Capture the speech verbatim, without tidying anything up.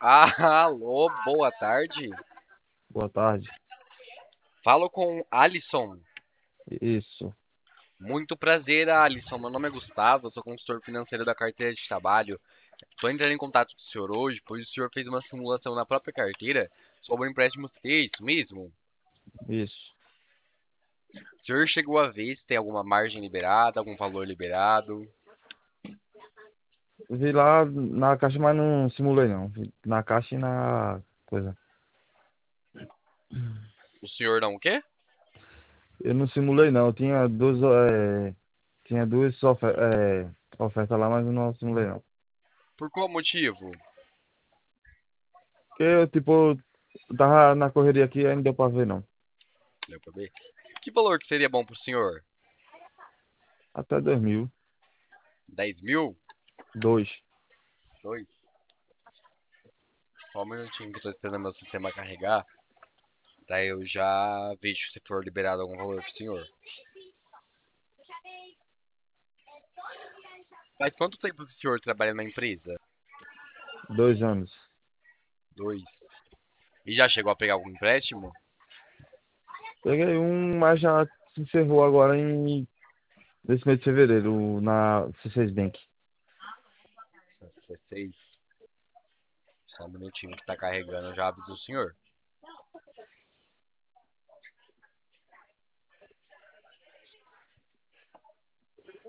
Ah, alô, boa tarde. Boa tarde. Falo com Alisson. Isso, Muito prazer, Alisson. Meu nome é Gustavo, eu sou consultor financeiro da carteira de trabalho. Estou entrando em contato com o senhor hoje, pois o senhor fez uma simulação na própria carteira sobre o empréstimo C T, é isso mesmo? isso. O senhor chegou a ver se tem alguma margem liberada, algum valor liberado? Vi lá na caixa, mas não simulei não. Vi na caixa e na coisa. O senhor não quer? Eu não simulei não. Tinha duas, é, tinha duas ofe é, ofertas lá, mas eu não simulei não. Por qual motivo? Porque eu, tipo, tava na correria aqui, aí não deu pra ver não. Deu pra ver. Que valor que seria bom pro senhor? Até dois mil. Dez mil? Dois. Dois? Só um minutinho que eu tô esperando meu sistema carregar. Daí eu já vejo se for liberado algum valor pro senhor. Faz quanto tempo que o senhor trabalha na empresa? Dois anos. Dois. E já chegou a pegar algum empréstimo? Peguei um, mas já se encerrou agora em nesse mês de fevereiro, na C seis Bank. dezesseis. Só um minutinho que tá carregando, eu já aviso o senhor.